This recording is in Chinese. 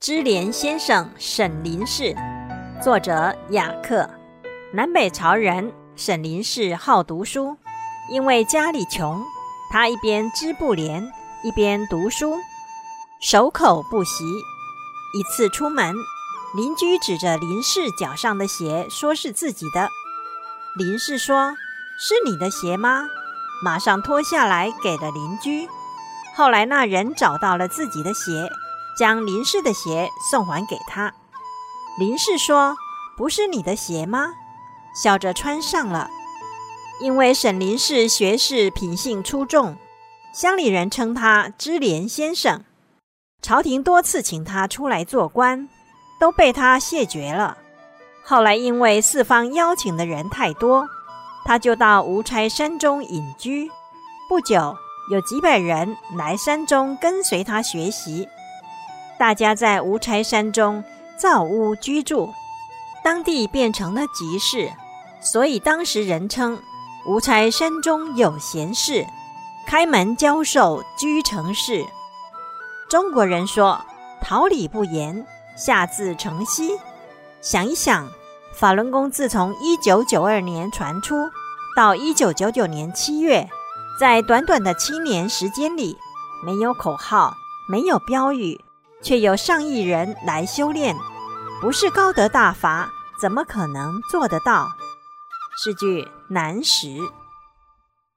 知廉先生沈林氏，作者雅克。南北朝人，沈林氏好读书，因为家里穷，他一边织布帘，一边读书，守口不息。一次出门，邻居指着林氏脚上的鞋说是自己的。林氏说：“是你的鞋吗？”马上脱下来给了邻居。后来那人找到了自己的鞋，将林氏的鞋送还给他。林氏说：“不是你的鞋吗？”笑着穿上了。因为沈林氏学识品性出众，乡里人称他知廉先生。朝廷多次请他出来做官，都被他谢绝了。后来因为四方邀请的人太多，他就到无差山中隐居。不久，有几百人来山中跟随他学习。大家在无差山中造屋居住，当地变成了集市，所以当时人称无差山中有闲事，开门教授居城市。中国人说桃李不言，下自成蹊。想一想，法轮功自从1992年传出到1999年7月，在短短的7年时间里，没有口号，没有标语，却有上亿人来修炼，不是高德大法，怎么可能做得到？是句难实。